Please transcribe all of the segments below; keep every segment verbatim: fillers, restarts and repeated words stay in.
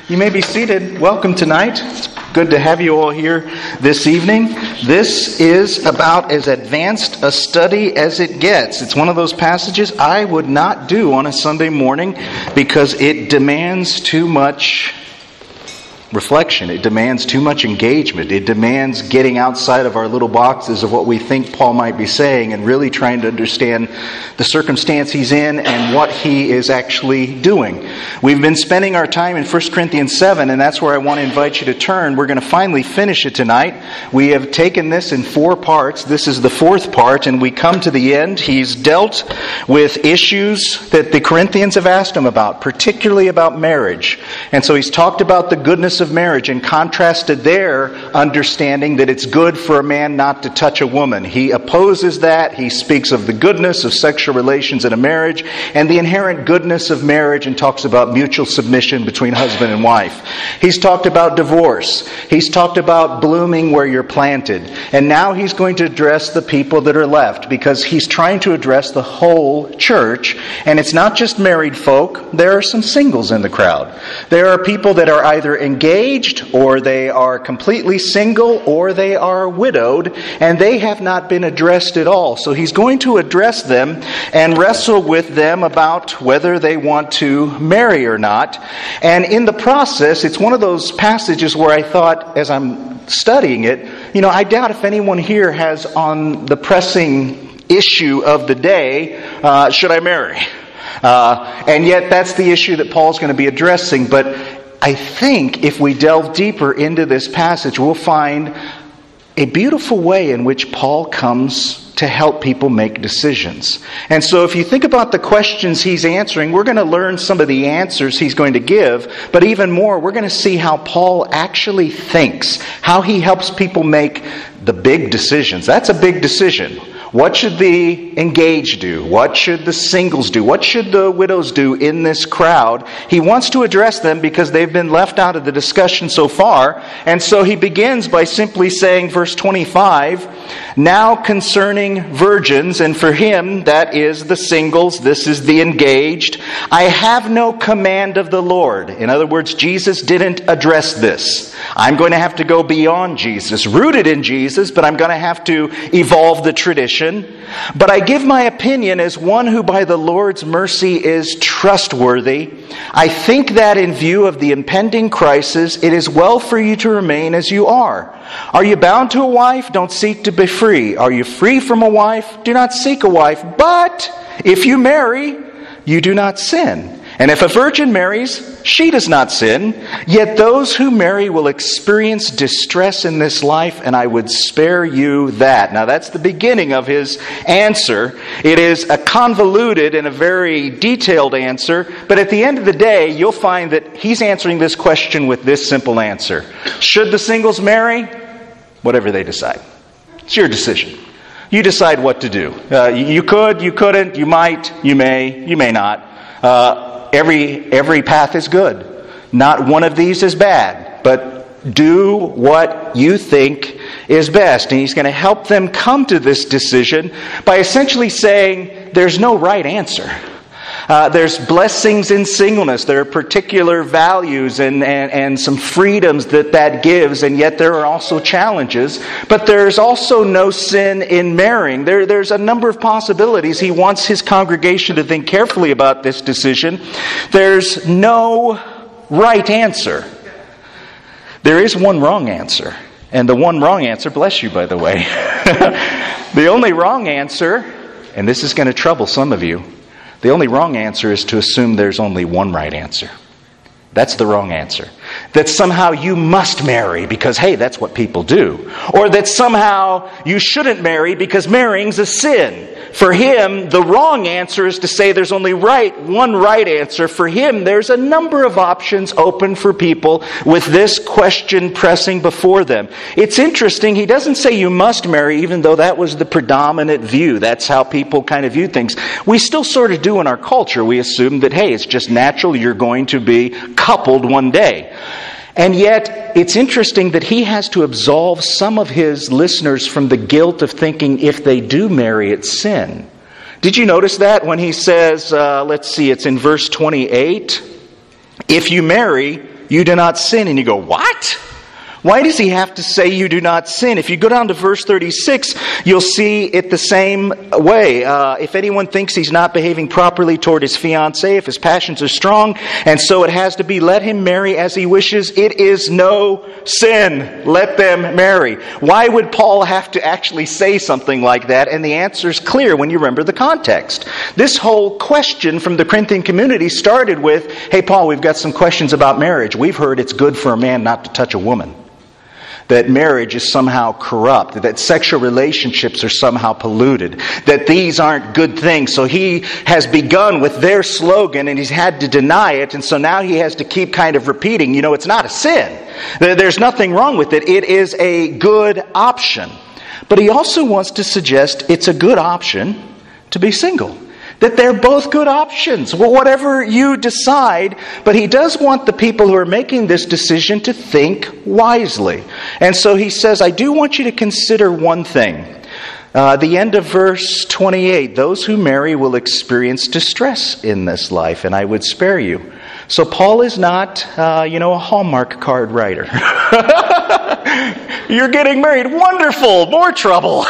You may be seated. Welcome tonight. It's good to have you all here this evening. This is about as advanced a study as it gets. It's one of those passages I would not do on a Sunday morning because it demands too much reflection. It demands too much engagement. It demands getting outside of our little boxes of what we think Paul might be saying and really trying to understand the circumstance he's in and what he is actually doing. We've been spending our time in First Corinthians seven, and that's where I want to invite you to turn. We're going to finally finish it tonight. We have taken this in four parts. This is the fourth part, and we come to the end. He's dealt with issues that the Corinthians have asked him about, particularly about marriage. And so he's talked about the goodness of marriage and contrasted their understanding that it's good for a man not to touch a woman. He opposes that. He speaks of the goodness of sexual relations in a marriage and the inherent goodness of marriage and talks about mutual submission between husband and wife. He's talked about divorce. He's talked about blooming where you're planted. And now he's going to address the people that are left because he's trying to address the whole church. And it's not just married folk. There are some singles in the crowd. There are people that are either engaged or they are completely single, or they are widowed, and they have not been addressed at all. So he's going to address them and wrestle with them about whether they want to marry or not. And in the process, it's one of those passages where I thought, as I'm studying it, you know, I doubt if anyone here has on the pressing issue of the day, uh, should I marry? Uh, and yet that's the issue that Paul's going to be addressing. But I think if we delve deeper into this passage, we'll find a beautiful way in which Paul comes to help people make decisions. And so if you think about the questions he's answering, we're going to learn some of the answers he's going to give, but even more, we're going to see how Paul actually thinks, how he helps people make the big decisions. That's a big decision. What should the engaged do? What should the singles do? What should the widows do in this crowd? He wants to address them because they've been left out of the discussion so far. And so he begins by simply saying, verse twenty-five, now concerning virgins, and for him that is the singles, this is the engaged, I have no command of the Lord. In other words, Jesus didn't address this. I'm going to have to go beyond Jesus, rooted in Jesus, but I'm going to have to evolve the tradition. But I give my opinion as one who by the Lord's mercy is trustworthy. I think that in view of the impending crisis, it is well for you to remain as you are. Are you bound to a wife? Don't seek to be free. Are you free from a wife? Do not seek a wife. But if you marry, you do not sin. And if a virgin marries, she does not sin. Yet those who marry will experience distress in this life, and I would spare you that. Now that's the beginning of his answer. It is a convoluted and a very detailed answer, but at the end of the day, you'll find that he's answering this question with this simple answer. Should the singles marry? Whatever they decide. It's your decision. You decide what to do. Uh, you could, you couldn't, you might, you may, you may not. Uh, Every every path is good. Not one of these is bad. But do what you think is best. And he's going to help them come to this decision by essentially saying there's no right answer. Uh, there's blessings in singleness. There are particular values and, and, and some freedoms that that gives, and yet there are also challenges. But there's also no sin in marrying. There, there's a number of possibilities. He wants his congregation to think carefully about this decision. There's no right answer. There is one wrong answer. And the one wrong answer, bless you by the way, the only wrong answer, and this is going to trouble some of you, the only wrong answer is to assume there's only one right answer. That's the wrong answer. That somehow you must marry because, hey, that's what people do. Or that somehow you shouldn't marry because marrying's a sin. For him, the wrong answer is to say there's only right, one right answer. For him, there's a number of options open for people with this question pressing before them. It's interesting, he doesn't say you must marry, even though that was the predominant view. That's how people kind of view things. We still sort of do in our culture. We assume that, hey, it's just natural you're going to be coupled one day. And yet, it's interesting that he has to absolve some of his listeners from the guilt of thinking if they do marry, it's sin. Did you notice that when he says, uh, let's see, it's in verse twenty-eight, if you marry, you do not sin. And you go, what? Why does he have to say you do not sin? If you go down to verse thirty-six, you'll see it the same way. Uh, if anyone thinks he's not behaving properly toward his fiancée, if his passions are strong, and so it has to be, let him marry as he wishes. It is no sin. Let them marry. Why would Paul have to actually say something like that? And the answer is clear when you remember the context. This whole question from the Corinthian community started with, hey, Paul, we've got some questions about marriage. We've heard it's good for a man not to touch a woman. That marriage is somehow corrupt, that sexual relationships are somehow polluted, that these aren't good things. So he has begun with their slogan and he's had to deny it, and so now he has to keep kind of repeating, you know, it's not a sin. There's nothing wrong with it. It is a good option. But he also wants to suggest it's a good option to be single. That they're both good options. Well, whatever you decide, but he does want the people who are making this decision to think wisely. And so he says, I do want you to consider one thing. Uh, the end of verse twenty-eight, those who marry will experience distress in this life, and I would spare you. So Paul is not, uh, you know, a Hallmark card writer. You're getting married. Wonderful. More trouble.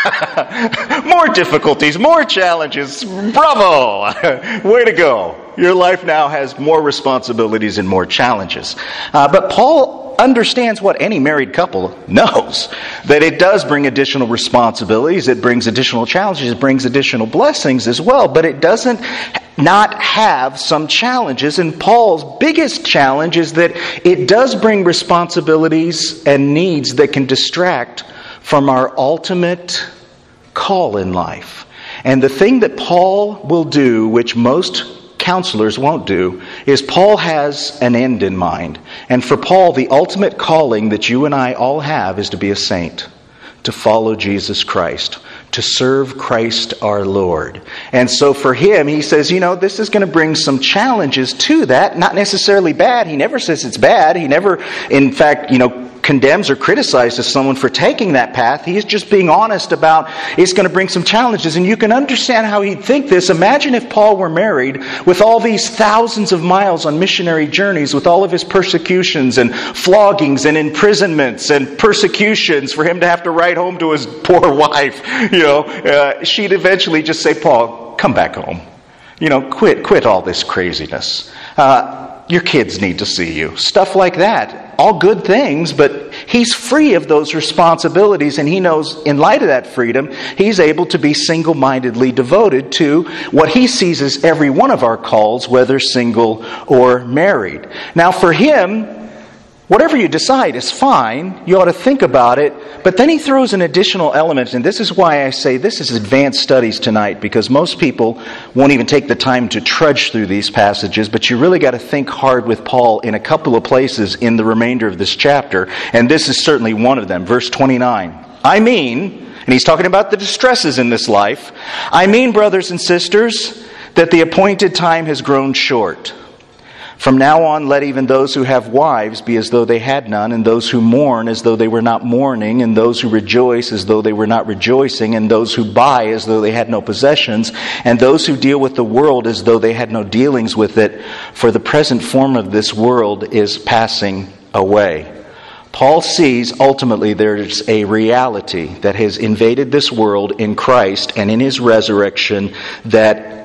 More difficulties. More challenges. Bravo. Way to go. Your life now has more responsibilities and more challenges. Uh, but Paul understands what any married couple knows. That it does bring additional responsibilities. It brings additional challenges. It brings additional blessings as well. But it doesn't not have some challenges. And Paul's biggest challenge is that it does bring responsibilities and needs that can distract from our ultimate call in life. And the thing that Paul will do, which most counselors won't do, is Paul has an end in mind. And for Paul, the ultimate calling that you and I all have is to be a saint, to follow Jesus Christ, to serve Christ our Lord. And so for him, he says, you know, this is going to bring some challenges to that. Not necessarily bad. He never says it's bad. He never, in fact, you know, condemns or criticizes someone for taking that path. He is just being honest about it's going to bring some challenges. And you can understand how he'd think this. Imagine if Paul were married with all these thousands of miles on missionary journeys, with all of his persecutions and floggings and imprisonments and persecutions for him to have to write home to his poor wife. You know, uh, she'd eventually just say, Paul, come back home. You know, quit, quit all this craziness. Uh, Your kids need to see you. Stuff like that. All good things, but he's free of those responsibilities, and he knows in light of that freedom, he's able to be single-mindedly devoted to what he sees as every one of our calls, whether single or married. Now for him, whatever you decide is fine. You ought to think about it. But then he throws an additional element, and this is why I say this is advanced studies tonight, because most people won't even take the time to trudge through these passages, but you really got to think hard with Paul in a couple of places in the remainder of this chapter, and this is certainly one of them. Verse twenty-nine. I mean, and he's talking about the distresses in this life, I mean, brothers and sisters, that the appointed time has grown short. From now on, let even those who have wives be as though they had none, and those who mourn as though they were not mourning, and those who rejoice as though they were not rejoicing, and those who buy as though they had no possessions, and those who deal with the world as though they had no dealings with it, for the present form of this world is passing away. Paul sees ultimately there's a reality that has invaded this world in Christ and in His resurrection that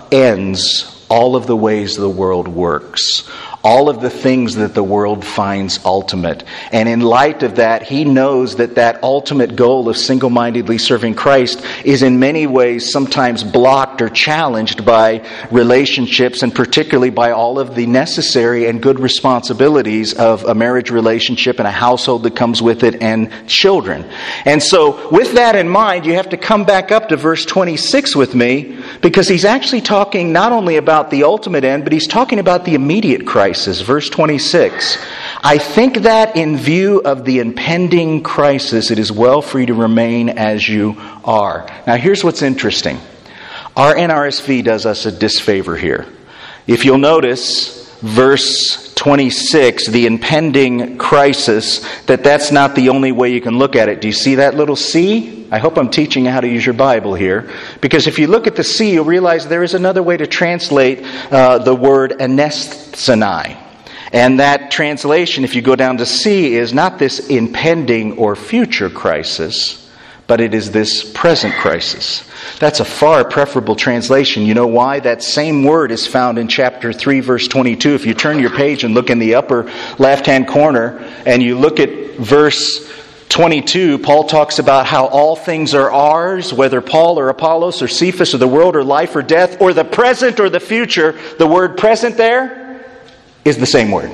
upends all of the ways the world works, all of the things that the world finds ultimate. And in light of that, he knows that that ultimate goal of single-mindedly serving Christ is in many ways sometimes blocked or challenged by relationships, and particularly by all of the necessary and good responsibilities of a marriage relationship and a household that comes with it, and children. And so with that in mind, you have to come back up to verse twenty-six with me, because he's actually talking not only about the ultimate end, but he's talking about the immediate crisis. Verse twenty-six. I think that in view of the impending crisis, it is well for you to remain as you are. Now here's what's interesting. Our N R S V does us a disfavor here. If you'll notice, verse twenty-six, the impending crisis, that that's not the only way you can look at it. Do you see that little C? I hope I'm teaching you how to use your Bible here. Because if you look at the C, you'll realize there is another way to translate uh, the word anesthesai. And that translation, if you go down to C, is not this impending or future crisis, but it is this present crisis. That's a far preferable translation. You know why? That same word is found in chapter three, verse twenty-two. If you turn your page and look in the upper left-hand corner, and you look at verse twenty-two, Paul talks about how all things are ours, whether Paul or Apollos or Cephas or the world or life or death or the present or the future. The word present there is the same word.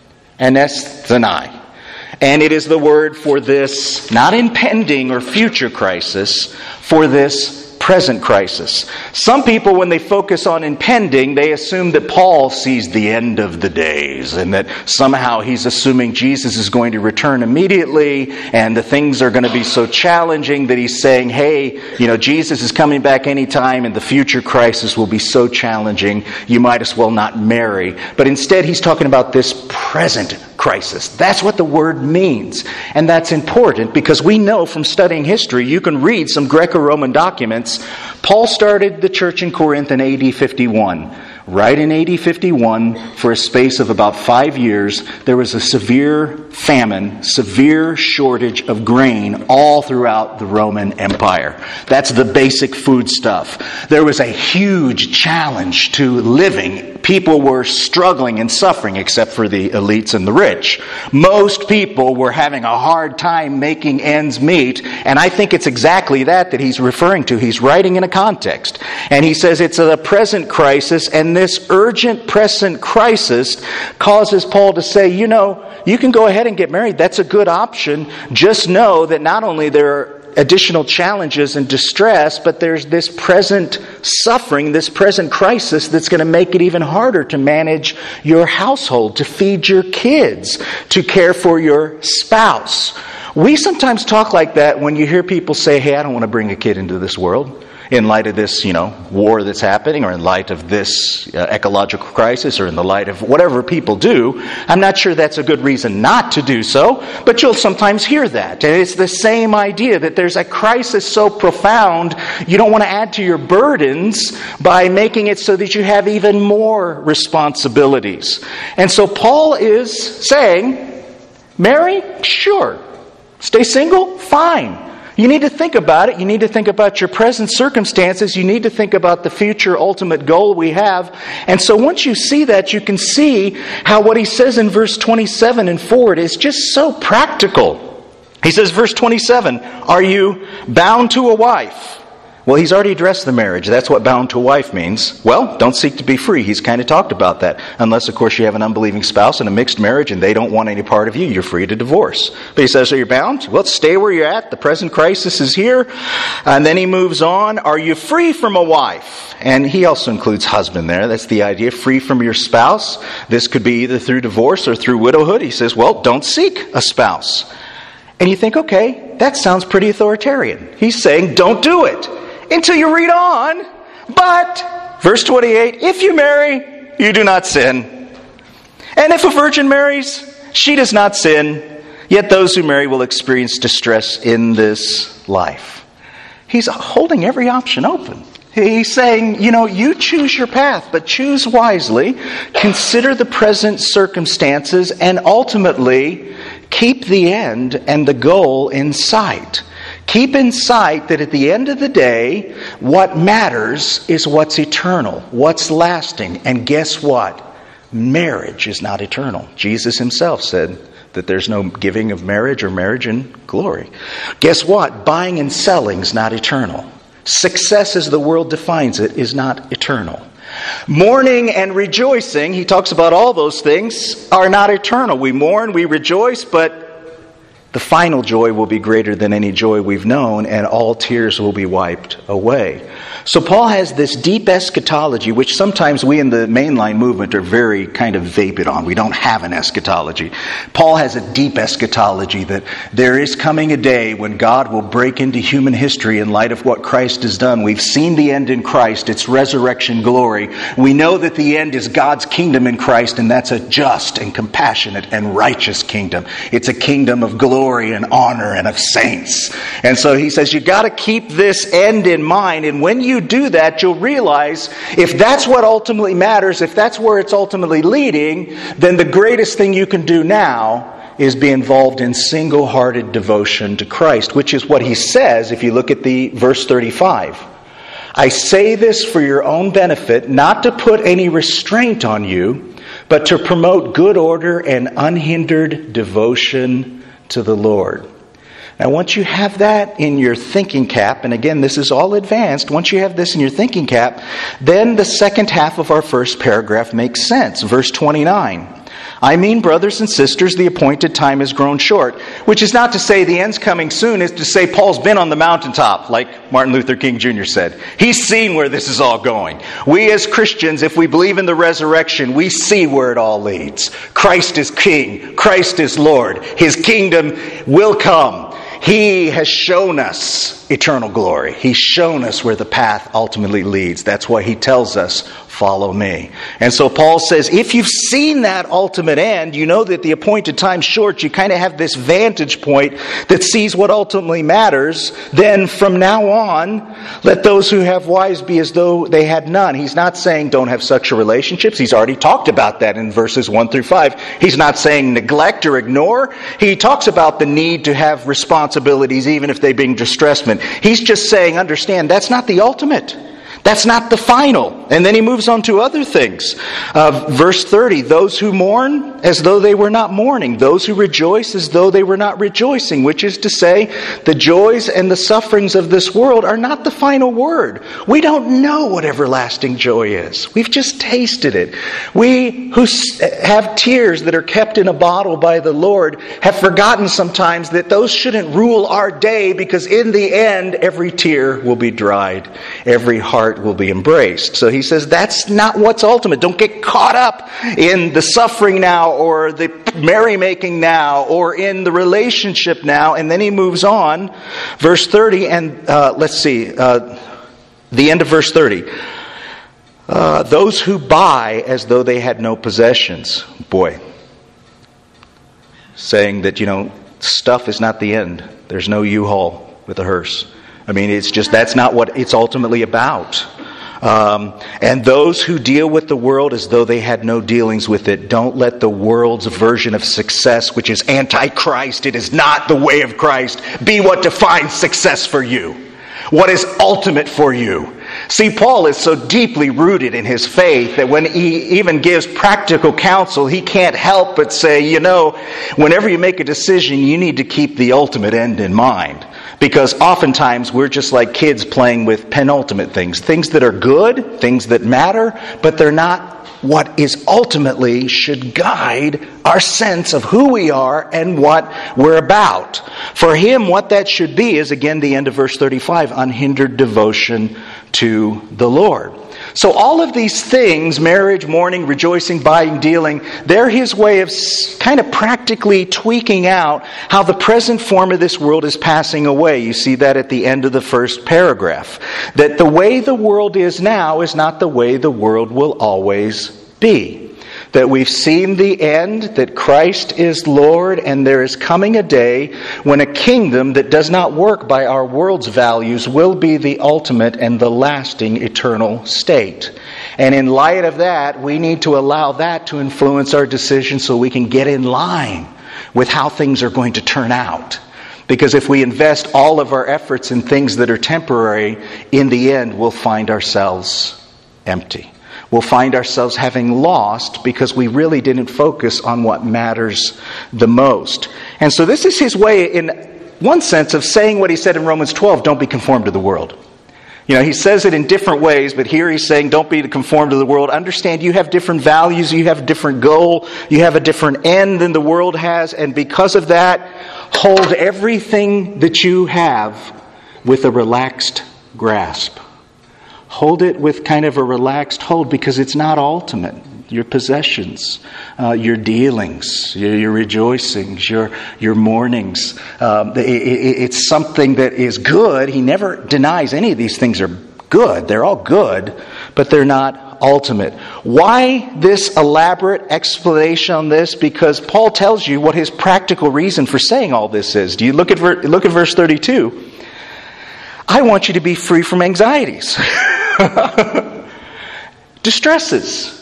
Anesthani. And it is the word for this, not impending or future crisis, for this present crisis. Some people, when they focus on impending, they assume that Paul sees the end of the days and that somehow he's assuming Jesus is going to return immediately and the things are going to be so challenging that he's saying, hey, you know, Jesus is coming back anytime and the future crisis will be so challenging, you might as well not marry. But instead, he's talking about this present crisis. That's what the word means. And that's important because we know from studying history, you can read some Greco-Roman documents. Paul started the church in Corinth in A D fifty-one. Right in A D fifty-one, for a space of about five years, there was a severe famine, severe shortage of grain all throughout the Roman Empire. That's the basic food stuff. There was a huge challenge to living. People were struggling and suffering, except for the elites and the rich. Most people were having a hard time making ends meet, and I think it's exactly that that he's referring to. He's writing in a context, and he says it's a present crisis, and this urgent present crisis causes Paul to say, you know, you can go ahead and get married. That's a good option. Just know that not only there are additional challenges and distress, but there's this present suffering, this present crisis that's going to make it even harder to manage your household, to feed your kids, to care for your spouse. We sometimes talk like that when you hear people say, hey, I don't want to bring a kid into this world in light of this, you know, war that's happening, or in light of this uh, ecological crisis, or in the light of whatever people do. I'm not sure that's a good reason not to do so, but you'll sometimes hear that. And it's the same idea that there's a crisis so profound, you don't want to add to your burdens by making it so that you have even more responsibilities. And so Paul is saying, marry? Sure. Stay single? Fine. You need to think about it. You need to think about your present circumstances. You need to think about the future ultimate goal we have. And so once you see that, you can see how what he says in verse twenty-seven and forward is just so practical. He says, verse twenty-seven, are you bound to a wife? Well, he's already addressed the marriage. That's what bound to a wife means. Well, don't seek to be free. He's kind of talked about that. Unless, of course, you have an unbelieving spouse in a mixed marriage and they don't want any part of you, you're free to divorce. But he says, are you bound? Well, stay where you're at. The present crisis is here. And then he moves on. Are you free from a wife? And he also includes husband there. That's the idea, free from your spouse. This could be either through divorce or through widowhood. He says, well, don't seek a spouse. And you think, okay, that sounds pretty authoritarian. He's saying, don't do it. Until you read on. But, verse twenty-eight, if you marry, you do not sin. And if a virgin marries, she does not sin. Yet those who marry will experience distress in this life. He's holding every option open. He's saying, you know, you choose your path, but choose wisely. Consider the present circumstances and ultimately keep the end and the goal in sight. Keep in sight that at the end of the day, what matters is what's eternal, what's lasting. And guess what? Marriage is not eternal. Jesus himself said that there's no giving of marriage or marriage in glory. Guess what? Buying and selling is not eternal. Success as the world defines it is not eternal. Mourning and rejoicing, he talks about all those things, are not eternal. We mourn, we rejoice, but the final joy will be greater than any joy we've known, and all tears will be wiped away. So Paul has this deep eschatology, which sometimes we in the mainline movement are very kind of vapid on. We don't have an eschatology. Paul has a deep eschatology that there is coming a day when God will break into human history in light of what Christ has done. We've seen the end in Christ. It's resurrection glory. We know that the end is God's kingdom in Christ, and that's a just and compassionate and righteous kingdom. It's a kingdom of glory and honor and of saints. And so he says, you got to keep this end in mind, and when you you do that, you'll realize if that's what ultimately matters, if that's where it's ultimately leading, then the greatest thing you can do now is be involved in single-hearted devotion to Christ, which is what he says if you look at the verse thirty-five. I say this for your own benefit, not to put any restraint on you, but to promote good order and unhindered devotion to the Lord. Now, once you have that in your thinking cap, and again, this is all advanced, once you have this in your thinking cap, then the second half of our first paragraph makes sense. Verse twenty-nine. I mean, brothers and sisters, the appointed time has grown short. Which is not to say the end's coming soon, it's to say Paul's been on the mountaintop, like Martin Luther King Junior said. He's seen where this is all going. We as Christians, if we believe in the resurrection, we see where it all leads. Christ is King. Christ is Lord. His kingdom will come. He has shown us eternal glory. He's shown us where the path ultimately leads. That's why he tells us, follow me. And so Paul says, if you've seen that ultimate end, you know that the appointed time's short, you kind of have this vantage point that sees what ultimately matters, then from now on, let those who have wives be as though they had none. He's not saying don't have sexual relationships. He's already talked about that in verses one through five. He's not saying neglect or ignore. He talks about the need to have responsibilities even if they bring distressment. He's just saying, understand, that's not the ultimate. That's not the final. And then he moves on to other things. Uh, verse thirty, those who mourn as though they were not mourning. Those who rejoice as though they were not rejoicing. Which is to say, the joys and the sufferings of this world are not the final word. We don't know what everlasting joy is. We've just tasted it. We who have tears that are kept in a bottle by the Lord have forgotten sometimes that those shouldn't rule our day, because in the end, every tear will be dried. Every heart will be embraced. So he says that's not what's ultimate. Don't get caught up in the suffering now or the merrymaking now or in the relationship now. And then he moves on, verse thirty, and uh, let's see, uh, the end of verse thirty. Uh, those who buy as though they had no possessions. Boy. Saying that, you know, stuff is not the end. There's no U-Haul with a hearse. I mean, it's just, that's not what it's ultimately about. Um, and those who deal with the world as though they had no dealings with it, don't let the world's version of success, which is anti-Christ, it is not the way of Christ, be what defines success for you. What is ultimate for you. See, Paul is so deeply rooted in his faith that when he even gives practical counsel, he can't help but say, you know, whenever you make a decision, you need to keep the ultimate end in mind. Because oftentimes we're just like kids playing with penultimate things. Things that are good, things that matter, but they're not what is ultimately should guide our sense of who we are and what we're about. For him, what that should be is, again, the end of verse thirty-five, unhindered devotion to the Lord. So all of these things, marriage, mourning, rejoicing, buying, dealing, they're his way of kind of practically tweaking out how the present form of this world is passing away. You see that at the end of the first paragraph. That the way the world is now is not the way the world will always be. That we've seen the end, that Christ is Lord, and there is coming a day when a kingdom that does not work by our world's values will be the ultimate and the lasting eternal state. And in light of that, we need to allow that to influence our decisions so we can get in line with how things are going to turn out. Because if we invest all of our efforts in things that are temporary, in the end we'll find ourselves empty. We'll find ourselves having lost because we really didn't focus on what matters the most. And so this is his way, in one sense, of saying what he said in Romans twelve, don't be conformed to the world. You know, he says it in different ways, but here he's saying don't be conformed to the world. Understand you have different values, you have a different goal, you have a different end than the world has, and because of that, hold everything that you have with a relaxed grasp. Hold it with kind of a relaxed hold because it's not ultimate. Your possessions, uh, your dealings, your, your rejoicings, your your mournings. Um, it, it, it's something that is good. He never denies any of these things are good. They're all good, but they're not ultimate. Why this elaborate explanation on this? Because Paul tells you what his practical reason for saying all this is. Do you look at look at verse thirty-two? I want you to be free from anxieties. Distresses.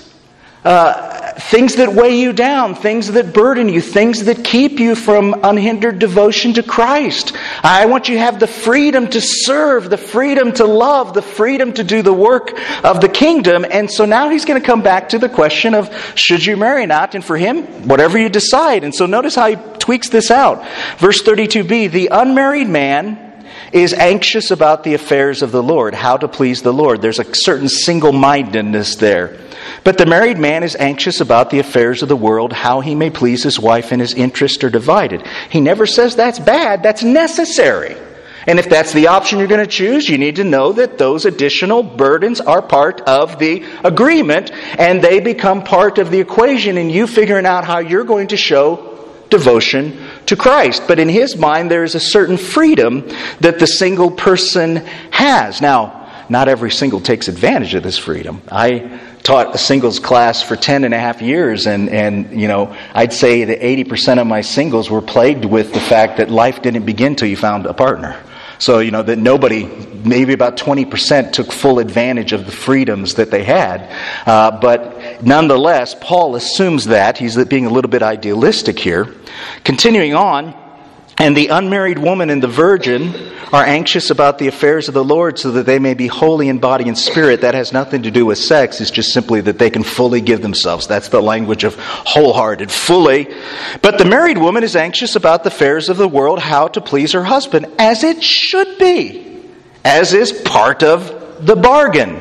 Uh, things that weigh you down, things that burden you, things that keep you from unhindered devotion to Christ. I want you to have the freedom to serve, the freedom to love, the freedom to do the work of the kingdom. And so now he's going to come back to the question of, should you marry or not? And for him, whatever you decide. And so notice how he tweaks this out. Verse thirty-two b, the unmarried man is anxious about the affairs of the Lord, how to please the Lord. There's a certain single-mindedness there. But the married man is anxious about the affairs of the world, how he may please his wife, and his interests are divided. He never says that's bad, that's necessary. And if that's the option you're going to choose, you need to know that those additional burdens are part of the agreement, and they become part of the equation in you figuring out how you're going to show devotion to Christ. But in his mind, there is a certain freedom that the single person has. Now, not every single takes advantage of this freedom. I taught a singles class for ten and a half years, and, and you know, I'd say that eighty percent of my singles were plagued with the fact that life didn't begin till you found a partner. So, you know, that nobody, maybe about twenty percent took full advantage of the freedoms that they had. Uh, but nonetheless, Paul assumes that. He's being a little bit idealistic here. Continuing on, and the unmarried woman and the virgin are anxious about the affairs of the Lord so that they may be holy in body and spirit. That has nothing to do with sex. It's just simply that they can fully give themselves. That's the language of wholehearted, fully. But the married woman is anxious about the affairs of the world, how to please her husband, as it should be, as is part of the bargain.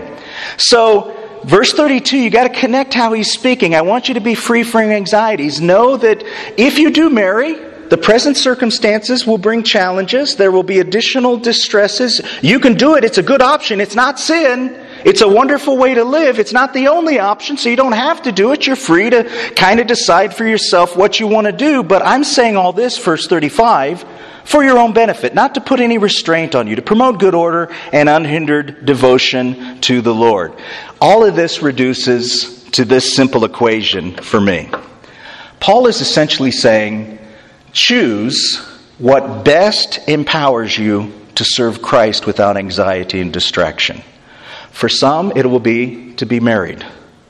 So, verse thirty-two, you got to connect how he's speaking. I want you to be free from anxieties. Know that if you do marry, the present circumstances will bring challenges. There will be additional distresses. You can do it. It's a good option. It's not sin. It's a wonderful way to live. It's not the only option, so you don't have to do it. You're free to kind of decide for yourself what you want to do. But I'm saying all this, verse thirty-five, for your own benefit, not to put any restraint on you, to promote good order and unhindered devotion to the Lord. All of this reduces to this simple equation for me. Paul is essentially saying, choose what best empowers you to serve Christ without anxiety and distraction. For some, it will be to be married.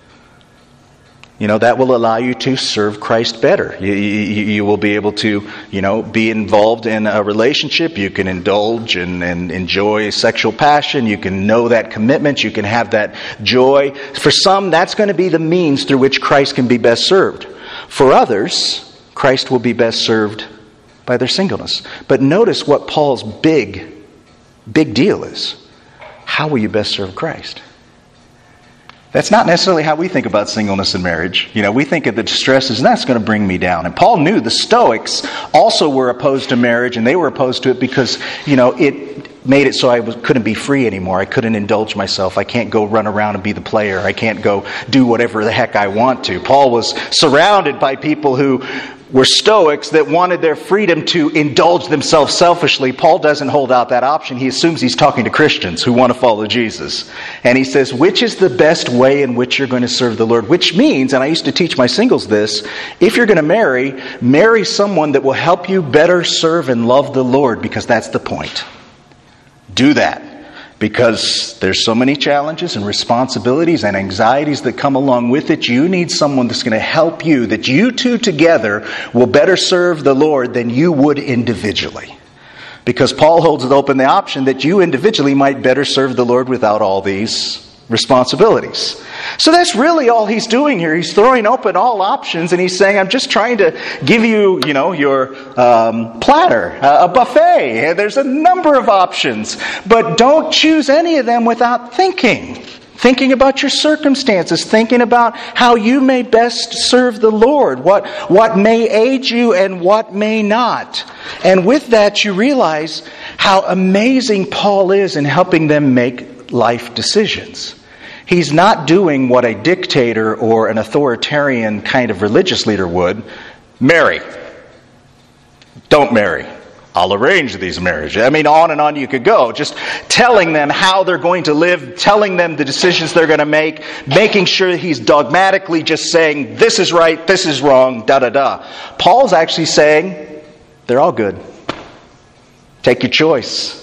You know, that will allow you to serve Christ better. You, you, you will be able to, you know, be involved in a relationship. You can indulge and, and enjoy sexual passion. You can know that commitment. You can have that joy. For some, that's going to be the means through which Christ can be best served. For others, Christ will be best served by their singleness. But notice what Paul's big, big deal is. How will you best serve Christ? That's not necessarily how we think about singleness and marriage. You know, we think of the distresses, and that's going to bring me down. And Paul knew the Stoics also were opposed to marriage, and they were opposed to it because, you know, it made it so I was, couldn't be free anymore. I couldn't indulge myself. I can't go run around and be the player. I can't go do whatever the heck I want to. Paul was surrounded by people who were Stoics that wanted their freedom to indulge themselves selfishly. Paul doesn't hold out that option. He assumes he's talking to Christians who want to follow Jesus. And he says, which is the best way in which you're going to serve the Lord? Which means, and I used to teach my singles this, if you're going to marry, marry someone that will help you better serve and love the Lord, because that's the point. Do that. Because there's so many challenges and responsibilities and anxieties that come along with it. You need someone that's going to help you, that you two together will better serve the Lord than you would individually. Because Paul holds it open the option that you individually might better serve the Lord without all these responsibilities. So that's really all he's doing here. He's throwing open all options, and he's saying, I'm just trying to give you, you know, your um, platter, uh, a buffet. There's a number of options, but don't choose any of them without thinking. Thinking about your circumstances, thinking about how you may best serve the Lord, what, what may aid you and what may not. And with that, you realize how amazing Paul is in helping them make life decisions. He's not doing what a dictator or an authoritarian kind of religious leader would. Marry. Don't marry. I'll arrange these marriages. I mean, on and on you could go. Just telling them how they're going to live, telling them the decisions they're going to make, making sure he's dogmatically just saying, this is right, this is wrong, da-da-da. Paul's actually saying, they're all good. Take your choice.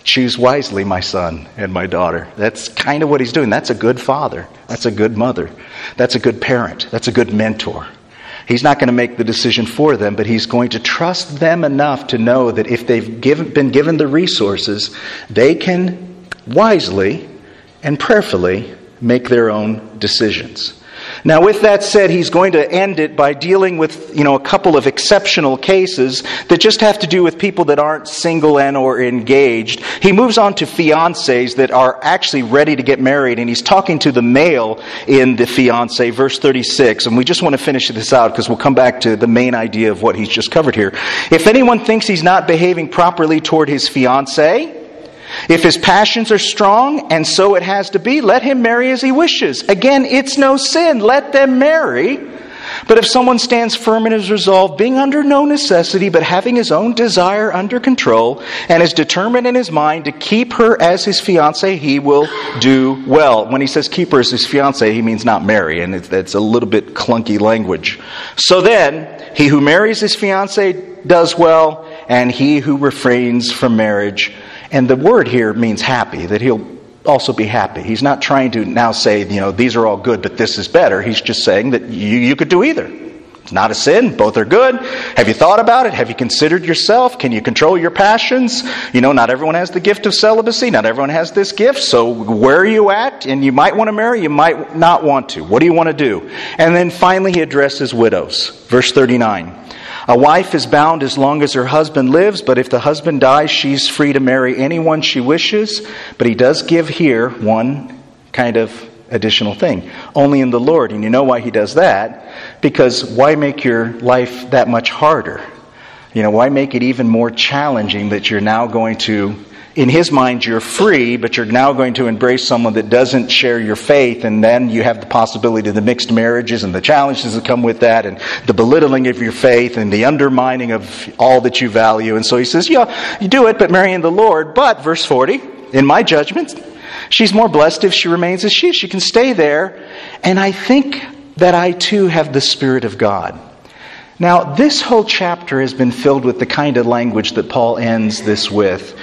Choose wisely, my son and my daughter. That's kind of what he's doing. That's a good father. That's a good mother. That's a good parent. That's a good mentor. He's not going to make the decision for them, but he's going to trust them enough to know that if they've given, been given the resources, they can wisely and prayerfully make their own decisions. Now, with that said, he's going to end it by dealing with, you know, a couple of exceptional cases that just have to do with people that aren't single and or engaged. He moves on to fiancés that are actually ready to get married, and he's talking to the male in the fiancé, verse thirty-six. And we just want to finish this out because we'll come back to the main idea of what he's just covered here. If anyone thinks he's not behaving properly toward his fiancé, if his passions are strong, and so it has to be, let him marry as he wishes. Again, it's no sin. Let them marry. But if someone stands firm in his resolve, being under no necessity, but having his own desire under control, and is determined in his mind to keep her as his fiancée, he will do well. When he says keep her as his fiancée, he means not marry, and it's, it's a little bit clunky language. So then, he who marries his fiancée does well, and he who refrains from marriage. And the word here means happy, that he'll also be happy. He's not trying to now say, you know, these are all good, but this is better. He's just saying that you, you could do either. It's not a sin. Both are good. Have you thought about it? Have you considered yourself? Can you control your passions? You know, not everyone has the gift of celibacy. Not everyone has this gift. So where are you at? And you might want to marry. You might not want to. What do you want to do? And then finally he addresses widows. Verse thirty-nine. A wife is bound as long as her husband lives, but if the husband dies, she's free to marry anyone she wishes. But he does give here one kind of additional thing. Only in the Lord. And you know why he does that? Because why make your life that much harder? You know, why make it even more challenging that you're now going to, in his mind, you're free, but you're now going to embrace someone that doesn't share your faith, and then you have the possibility of the mixed marriages and the challenges that come with that, and the belittling of your faith and the undermining of all that you value. And so he says, yeah, you do it, but marry in the Lord. But, verse forty, in my judgment, she's more blessed if she remains as she is. She can stay there, and I think that I too have the Spirit of God. Now, this whole chapter has been filled with the kind of language that Paul ends this with.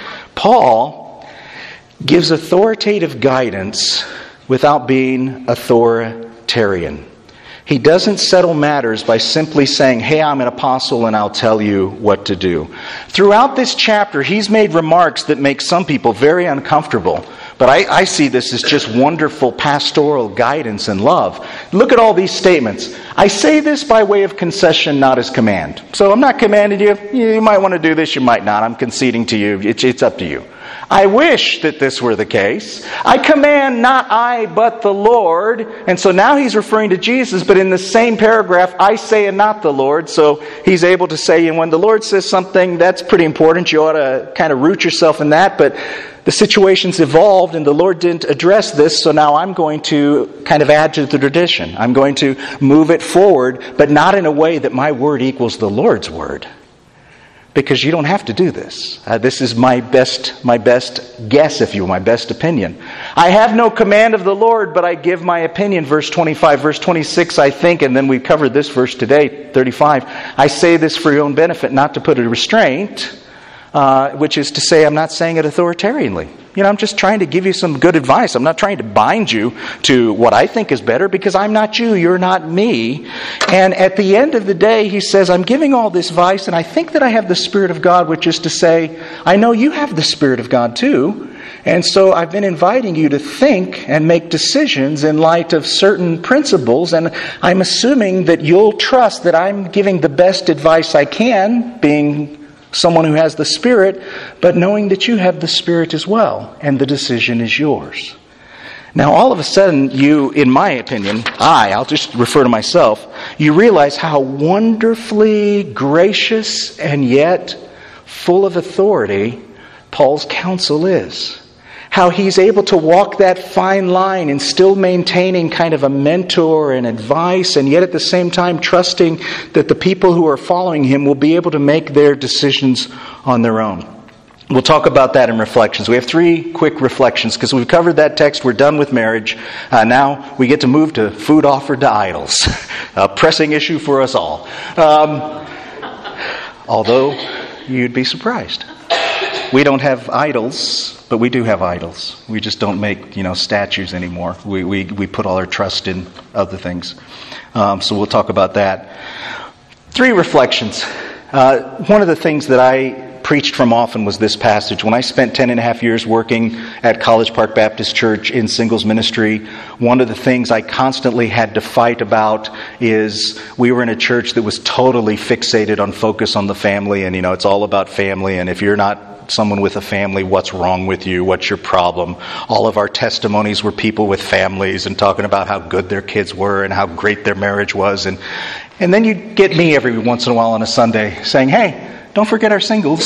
Paul gives authoritative guidance without being authoritarian. He doesn't settle matters by simply saying, hey, I'm an apostle and I'll tell you what to do. Throughout this chapter, he's made remarks that make some people very uncomfortable. But I, I see this as just wonderful pastoral guidance and love. Look at all these statements. I say this by way of concession, not as command. So I'm not commanding you. You might want to do this, you might not. I'm conceding to you. It's, it's up to you. I wish that this were the case. I command not I, but the Lord. And so now he's referring to Jesus, but in the same paragraph, I say and not the Lord. So he's able to say, and when the Lord says something, that's pretty important. You ought to kind of root yourself in that. But the situation's evolved and the Lord didn't address this, so now I'm going to kind of add to the tradition. I'm going to move it forward, but not in a way that my word equals the Lord's word. Because you don't have to do this. Uh, this is my best, my best guess, if you will, my best opinion. I have no command of the Lord, but I give my opinion. Verse twenty-five, verse twenty-six, I think, and then we covered this verse today, thirty-five. I say this for your own benefit, not to put a restraint, uh, which is to say I'm not saying it authoritarianly. You know, I'm just trying to give you some good advice. I'm not trying to bind you to what I think is better because I'm not you, you're not me. And at the end of the day, he says, I'm giving all this advice and I think that I have the Spirit of God, which is to say, I know you have the Spirit of God too. And so I've been inviting you to think and make decisions in light of certain principles. And I'm assuming that you'll trust that I'm giving the best advice I can, being someone who has the Spirit, but knowing that you have the Spirit as well, and the decision is yours. Now, all of a sudden, you, in my opinion, I, I'll just refer to myself, you realize how wonderfully gracious and yet full of authority Paul's counsel is. How he's able to walk that fine line and still maintaining kind of a mentor and advice, and yet at the same time trusting that the people who are following him will be able to make their decisions on their own. We'll talk about that in reflections. We have three quick reflections because we've covered that text. We're done with marriage. Uh, now we get to move to food offered to idols. A pressing issue for us all. Um, although you'd be surprised. We don't have idols, but we do have idols. We just don't make, you know, statues anymore. We we, we put all our trust in other things. Um, so we'll talk about that. Three reflections. Uh, one of the things that I preached from often was this passage. When I spent ten and a half years working at College Park Baptist Church in singles ministry, one of the things I constantly had to fight about is we were in a church that was totally fixated on focus on the family, and you know, it's all about family, and if you're not someone with a family, what's wrong with you? What's your problem? All of our testimonies were people with families and talking about how good their kids were and how great their marriage was, and and then you'd get me every once in a while on a Sunday saying, hey, don't forget our singles.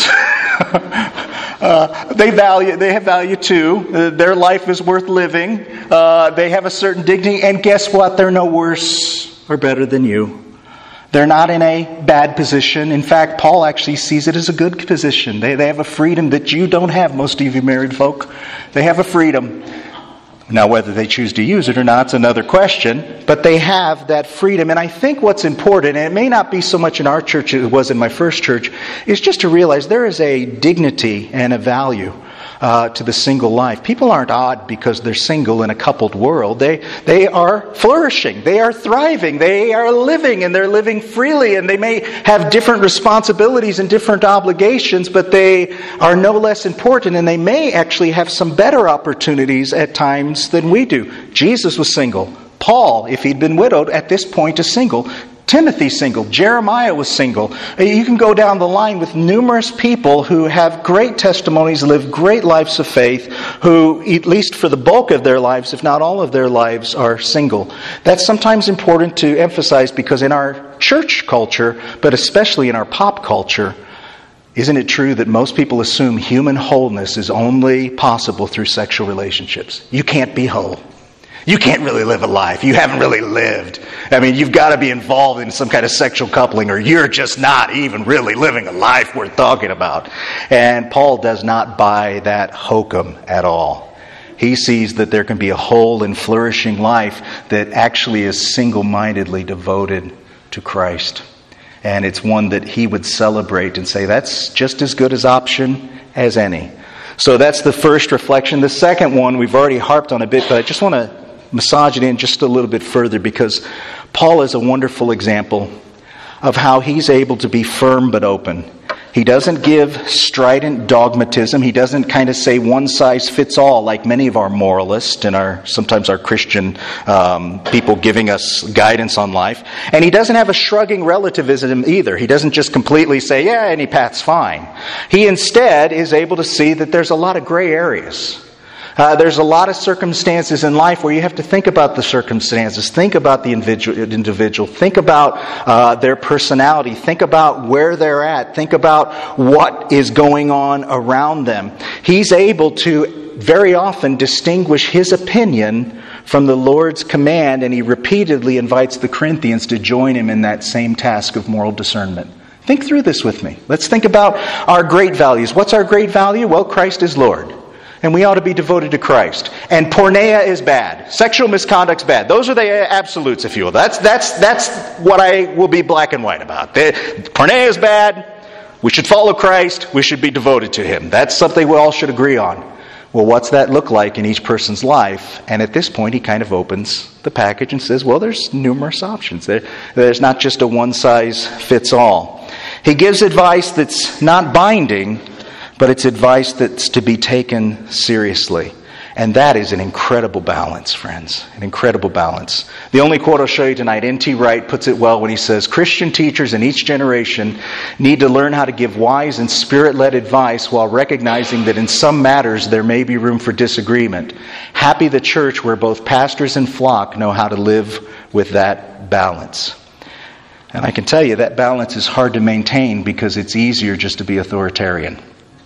uh, they value. They have value too. Uh, their life is worth living. Uh, they have a certain dignity. And guess what? They're no worse or better than you. They're not in a bad position. In fact, Paul actually sees it as a good position. They, they have a freedom that you don't have, most of you married folk. They have a freedom. Now, whether they choose to use it or not is another question, but they have that freedom. And I think what's important, and it may not be so much in our church as it was in my first church, is just to realize there is a dignity and a value uh, to the single life. People aren't odd because they're single in a coupled world. They they are flourishing. They are thriving. They are living, and they're living freely. And they may have different responsibilities and different obligations, but they are no less important. And they may actually have some better opportunities at times than we do. Jesus was single. Paul, if he'd been widowed, at this point is single. Timothy single. Jeremiah was single. You can go down the line with numerous people who have great testimonies, live great lives of faith, who, at least for the bulk of their lives, if not all of their lives, are single. That's sometimes important to emphasize because in our church culture, but especially in our pop culture, isn't it true that most people assume human wholeness is only possible through sexual relationships? You can't be whole. You can't really live a life. You haven't really lived. I mean, you've got to be involved in some kind of sexual coupling or you're just not even really living a life worth talking about. And Paul does not buy that hokum at all. He sees that there can be a whole and flourishing life that actually is single-mindedly devoted to Christ. And it's one that he would celebrate and say, that's just as good as option as any. So that's the first reflection. The second one, we've already harped on a bit, but I just want to massage it in just a little bit further because Paul is a wonderful example of how he's able to be firm but open. He doesn't give strident dogmatism. He doesn't kind of say one size fits all like many of our moralists and our sometimes our Christian um, people giving us guidance on life. And he doesn't have a shrugging relativism either. He doesn't just completely say, yeah, any path's fine. He instead is able to see that there's a lot of gray areas. Uh, there's a lot of circumstances in life where you have to think about the circumstances, think about the individual, individual think about uh, their personality, think about where they're at, think about what is going on around them. He's able to very often distinguish his opinion from the Lord's command, and he repeatedly invites the Corinthians to join him in that same task of moral discernment. Think through this with me. Let's think about our great values. What's our great value? Well, Christ is Lord. And we ought to be devoted to Christ. And porneia is bad. Sexual misconduct's bad. Those are the absolutes, if you will. That's that's that's what I will be black and white about. The, porneia is bad. We should follow Christ. We should be devoted to Him. That's something we all should agree on. Well, what's that look like in each person's life? And at this point, he kind of opens the package and says, well, there's numerous options. There, there's not just a one-size-fits-all. He gives advice that's not binding, but it's advice that's to be taken seriously. And that is an incredible balance, friends. An incredible balance. The only quote I'll show you tonight, N T Wright puts it well when he says, Christian teachers in each generation need to learn how to give wise and Spirit-led advice while recognizing that in some matters there may be room for disagreement. Happy the church where both pastors and flock know how to live with that balance. And I can tell you that balance is hard to maintain because it's easier just to be authoritarian.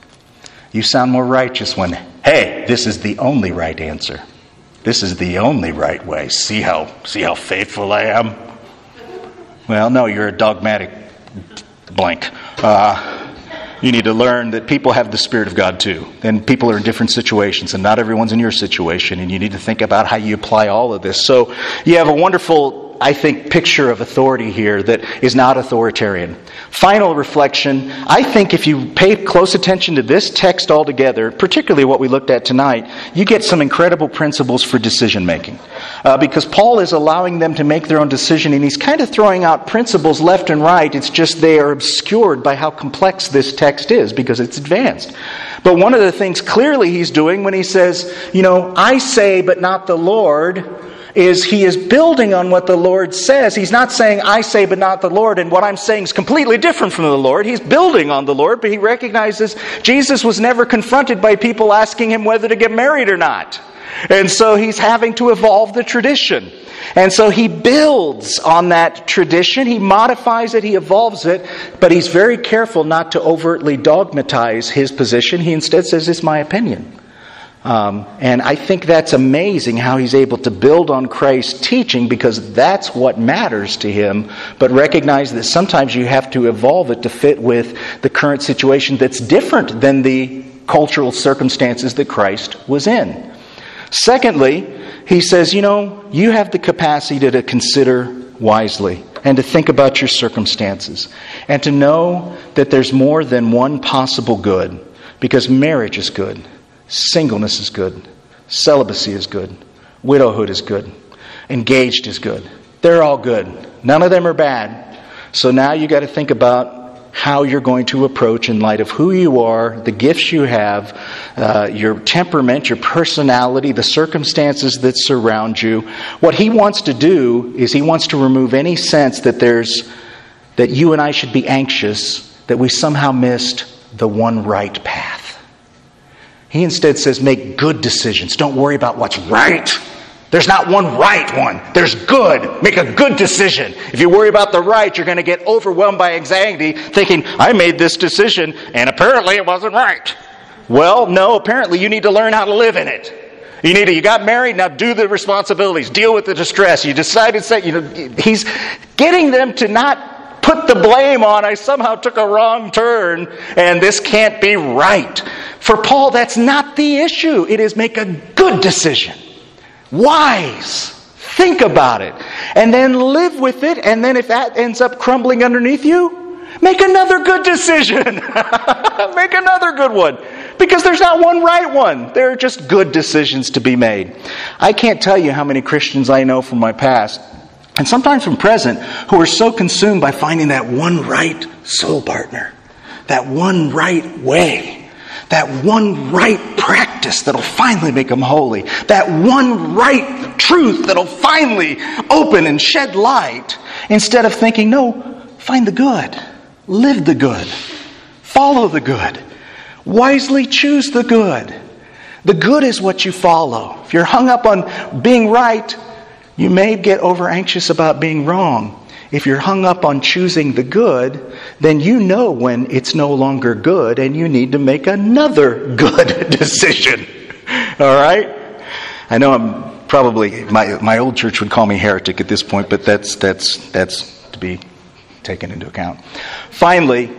You sound more righteous when, hey, this is the only right answer. This is the only right way. See how see how faithful I am? Well, no, you're a dogmatic blank. Uh, you need to learn that people have the Spirit of God too. And people are in different situations, and not everyone's in your situation. And you need to think about how you apply all of this. So you have a wonderful I think, picture of authority here that is not authoritarian. Final reflection, I think if you pay close attention to this text altogether, particularly what we looked at tonight, you get some incredible principles for decision making. Uh, because Paul is allowing them to make their own decision, and he's kind of throwing out principles left and right. It's just they are obscured by how complex this text is because it's advanced. But one of the things clearly he's doing when he says, you know, I say but not the Lord, is he is building on what the Lord says. He's not saying, I say but not the Lord, and what I'm saying is completely different from the Lord. He's building on the Lord, but he recognizes Jesus was never confronted by people asking him whether to get married or not. And so he's having to evolve the tradition. And so he builds on that tradition, he modifies it, he evolves it, but he's very careful not to overtly dogmatize his position. He instead says, it's my opinion. Um, and I think that's amazing how he's able to build on Christ's teaching, because that's what matters to him, but recognize that sometimes you have to evolve it to fit with the current situation that's different than the cultural circumstances that Christ was in. Secondly, he says, you know, you have the capacity to, to consider wisely and to think about your circumstances and to know that there's more than one possible good, because marriage is good, singleness is good, celibacy is good, widowhood is good, engaged is good. They're all good. None of them are bad. So now you got to think about how you're going to approach in light of who you are, the gifts you have, uh, your temperament, your personality, the circumstances that surround you. What he wants to do is he wants to remove any sense that there's that you and I should be anxious that we somehow missed the one right path. He instead says, make good decisions. Don't worry about what's right. There's not one right one. There's good. Make a good decision. If you worry about the right, you're going to get overwhelmed by anxiety thinking, I made this decision and apparently it wasn't right. Well, no, apparently you need to learn how to live in it. You need to, you got married, now do the responsibilities, deal with the distress. You decided, say, you know, he's getting them to not put the blame on, I somehow took a wrong turn and this can't be right. For Paul, that's not the issue. It is make a good decision. Wise. Think about it. And then live with it. And then if that ends up crumbling underneath you, make another good decision. Make another good one. Because there's not one right one. There are just good decisions to be made. I can't tell you how many Christians I know from my past, and sometimes from present, who are so consumed by finding that one right soul partner. That one right way. That one right practice that'll finally make them holy. That one right truth that'll finally open and shed light. Instead of thinking, no, find the good. Live the good. Follow the good. Wisely choose the good. The good is what you follow. If you're hung up on being right, you may get over anxious about being wrong. If you're hung up on choosing the good, then you know when it's no longer good and you need to make another good decision. All right? I know I'm probably, my my old church would call me heretic at this point, but that's that's that's to be taken into account. Finally,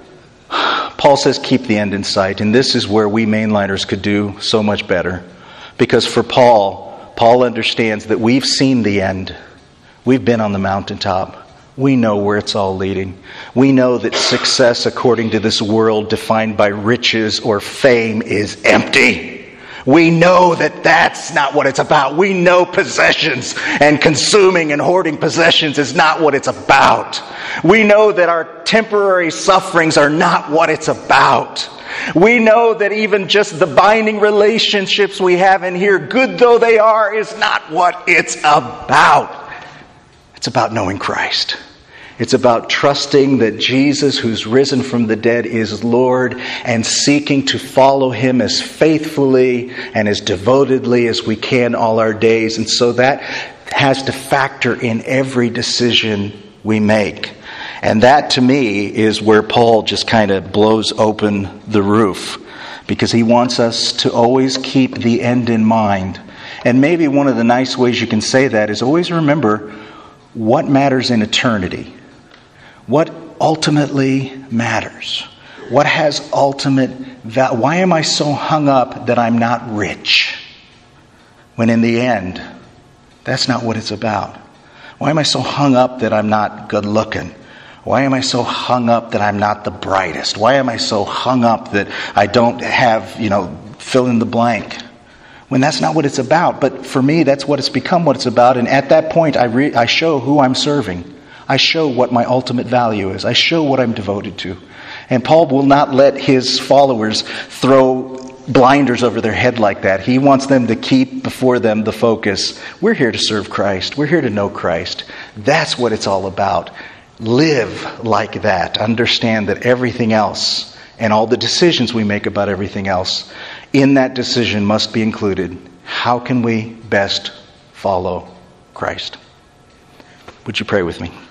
Paul says keep the end in sight, and this is where we mainliners could do so much better. Because for Paul, Paul understands that we've seen the end. We've been on the mountaintop. We know where it's all leading. We know that success according to this world defined by riches or fame is empty. We know that that's not what it's about. We know possessions and consuming and hoarding possessions is not what it's about. We know that our temporary sufferings are not what it's about. We know that even just the binding relationships we have in here, good though they are, is not what it's about. It's about knowing Christ. It's about trusting that Jesus, who's risen from the dead, is Lord, and seeking to follow Him as faithfully and as devotedly as we can all our days. And so that has to factor in every decision we make. And that, to me, is where Paul just kind of blows open the roof, because he wants us to always keep the end in mind. And maybe one of the nice ways you can say that is always remember what matters in eternity. What ultimately matters. What has ultimate value. Why am I so hung up that I'm not rich? When in the end, that's not what it's about. Why am I so hung up that I'm not good looking? Why am I so hung up that I'm not the brightest? Why am I so hung up that I don't have, you know, fill in the blank? When that's not what it's about. But for me, that's what it's become what it's about. And at that point, I, re- I show who I'm serving. I show what my ultimate value is. I show what I'm devoted to. And Paul will not let his followers throw blinders over their head like that. He wants them to keep before them the focus. We're here to serve Christ. We're here to know Christ. That's what it's all about. Live like that. Understand that everything else and all the decisions we make about everything else, in that decision must be included, how can we best follow Christ? Would you pray with me?